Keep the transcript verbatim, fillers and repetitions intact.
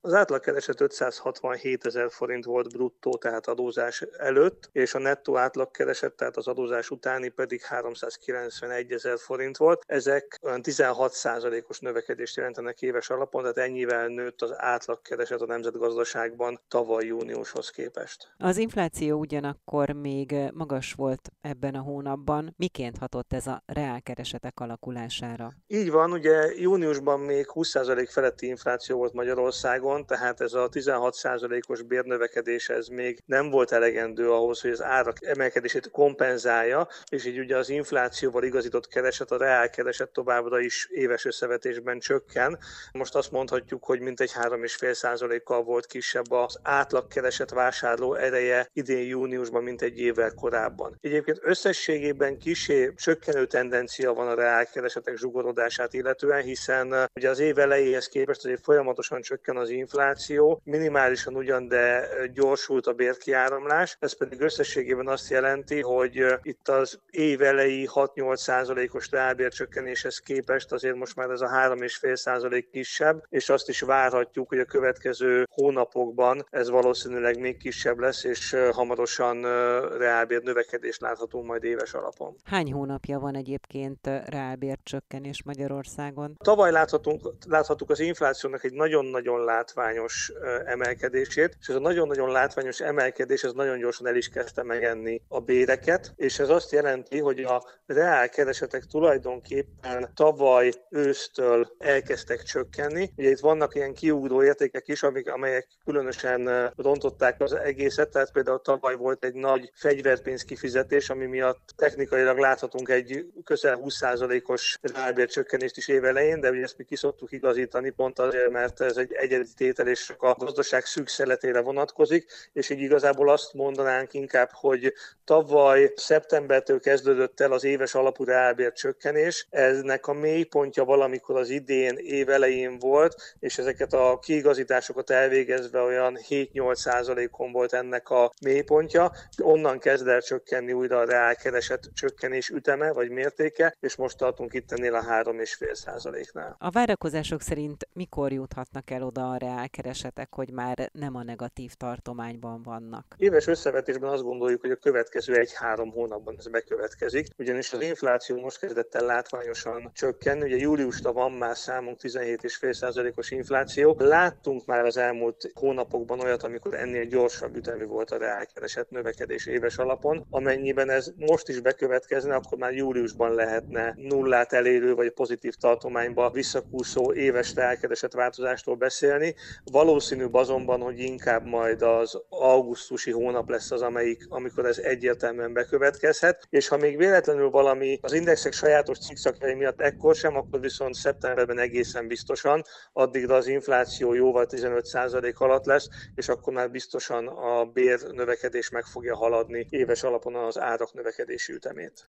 Az átlagkereset ötszázhatvanhétezer forint volt bruttó, tehát adózás előtt, és a nettó átlagkereset, tehát az adózás utáni pedig háromszázkilencvenegyezer forint volt. Ezek olyan tizenhat százalékos növekedést jelentenek éves alapon, tehát ennyivel nőtt az átlagkereset a nemzetgazdaságban tavaly júniushoz képest. Az infláció ugyanakkor még magas volt ebben a hónapban. Miként hatott ez a reálkeresetek alakulására? Így van, ugye júniusban még húsz százalék feletti infláció volt Magyarországon, tehát ez a tizenhat százalékos bérnövekedés ez még nem volt elegendő ahhoz, hogy az árak emelkedését kompenzálja, és így ugye az inflációval igazított kereset, a reálkereset továbbra is éves összevetésben csökken. Most azt mondhatjuk, hogy mintegy három egész öt százalékkal volt kisebb az átlagkereset vásárló ereje idén júniusban, mint egy évvel korábban. Egyébként összességében kissé csökkenő tendencia van a reálkeresetek zsugorodását illetően, hiszen ugye az év elejéhez képest azért folyamatosan csökken az infláció, minimálisan ugyan, de gyorsult a bérkiáramlás, ez pedig összességében azt jelenti, hogy itt az év elejé hat-nyolc százalékos reálbércsökkenéshez képest azért most már ez a három egész öt százalék kisebb, és azt is várhatjuk, hogy a következő hónapokban ez valószínűleg még kisebb lesz, és hamarosan reálbér növekedést láthatunk majd éves alapon. Hány hónapja van egyébként reálbércsökkenés Magyarországon? Tavaly láthatunk, láthattuk az inflációnak egy nagyon-nagyon látványos emelkedését, és ez a nagyon-nagyon látványos emelkedés ez nagyon gyorsan el is kezdte megenni a béreket, és ez azt jelenti, hogy a reálkeresetek tulajdonképpen tavaly ősztől elkezdtek csökkenni. Ugye itt vannak ilyen kiugró értékek is, amik, amelyek különösen rontották az egészet, tehát például tavaly volt egy nagy fegyverpénz kifizetés, ami miatt technikailag láthatunk egy közel húsz százalékos reálbércsökkenést is év elején, de ugye ezt mi ki szoktuk igazítani pont azért, mert ez egy egyedi tétel és csak a gazdaság szűk szeletére vonatkozik, és így igazából azt mondanánk inkább, hogy tavaly szeptembertől kezdődött el az éves alapú reálbércsökkenés, eznek a mélypontja valamikor az idén év elején volt, és ezeket a kiigazításokat elvégezve olyan hét-nyolc százalékon volt ennek a mélypontja, onnan kezd el csökkenni újra a reálkereset csökkenés üteme vagy mértéke, és most tartunk itt ennél a három egész öt százaléknál. A várakozások szerint mikor juthatnak el oda a reálkeresetek, hogy már nem a negatív tartományban vannak? Éves összevetésben azt gondoljuk, hogy a következő egy-három hónapban ez bekövetkezik, ugyanis az infláció most kezdett el látványosan csökkenni. Ugye júliusra van már számunk tizenhét egész öt százalékos infláció. Láttunk már az elmúlt hónapokban olyat, amikor ennél gyorsabb ütemű volt a reálkereset növekedés éves alapon. Amennyiben ez most is bekövetkezne, akkor már júliusban lehetne nullát elérő vagy pozitív tartományba visszakúszó éves reálkereset változástól beszélni. Valószínűbb azonban, hogy inkább majd az augusztusi hónap lesz az, amelyik, amikor ez egyértelműen bekövetkezhet, és ha még véletlenül valami az indexek sajátos cikszakjai miatt ekkor sem, akkor viszont szeptemberben egészen biztosan, addigra az infláció jóval tizenöt százalék alatt lesz, és akkor már biztosan a bér növekedés meg fogja haladni éves alapon az árak növekedési ütemét.